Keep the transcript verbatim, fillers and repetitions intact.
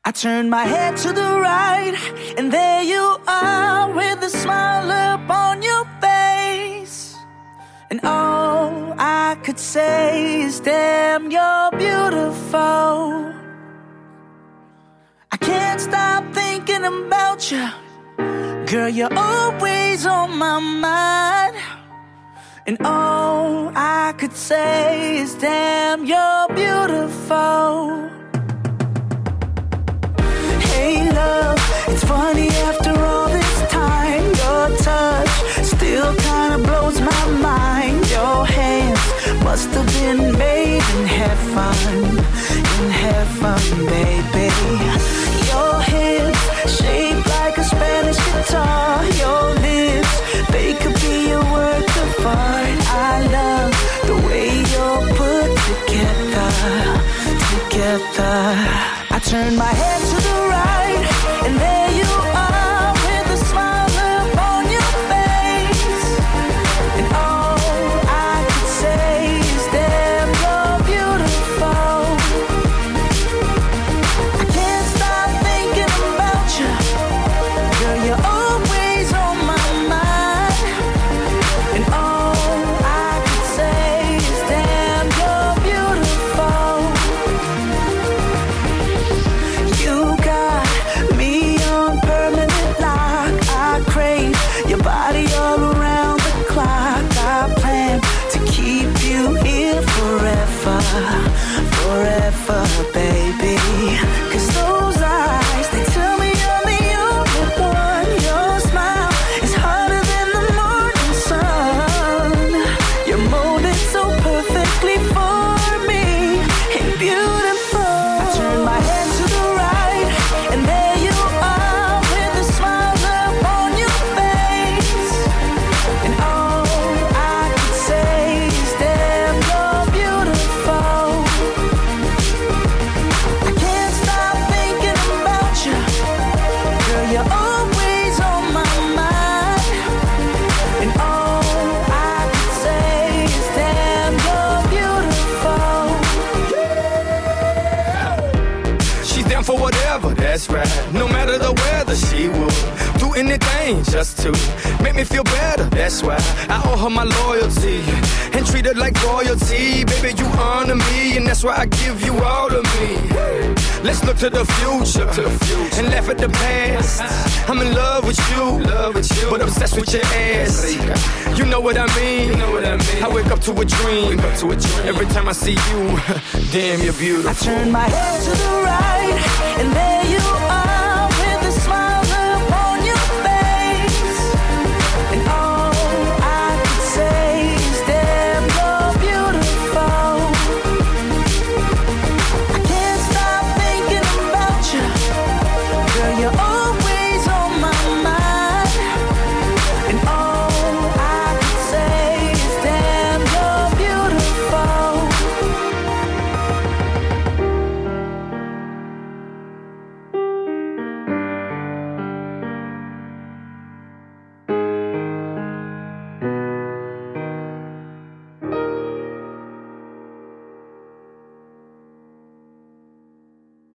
I turn my head to the right, and there you are with a smile upon your face. And all I could say is, damn, you're beautiful. I can't stop thinking about you. Girl, you're always on my mind. And all I could say is, damn, you're beautiful. Hey love, it's funny after all this time, your touch still kinda blows my mind. Your hands must have been made in heaven, in heaven, baby. Your hips shaped like a Spanish guitar. Your lips, they could be a work of art. I love the way you're put together, together. I turn my head to the right, and there you are with a smile upon your face. And all I could say is, damn, you're beautiful. I can't stop thinking about you. Girl, you're always on my mind. And all I could say is, damn, you're beautiful. You got me on permanent lock. I crave your body all around the clock. I plan to keep you here forever, forever, baby. Cause those eyes, they tell me I'm the only one. Your smile is hotter than the morning sun. You're molded so perfectly for me, and beautiful. I turn my head to the right, and there you are with a smile upon your face. And all I could say is, damn, you're beautiful. I can't stop thinking about you. Girl, you're always on my mind. And all I could say is, damn, you're beautiful. She's down for whatever, that's right. No matter the weather, she will do anything just to make me feel better. That's why I owe her my loyalty and treat her like royalty. Baby, you honor me, and that's why I give you all of me. Let's look to the future, to the future. And laugh at the past. I'm in love with you, love with you, but obsessed with your ass. You know what I mean? You know what I mean? I wake up to a dream, wake up to a dream. Every time I see you, damn, you're beautiful. I turn my head to the right, and then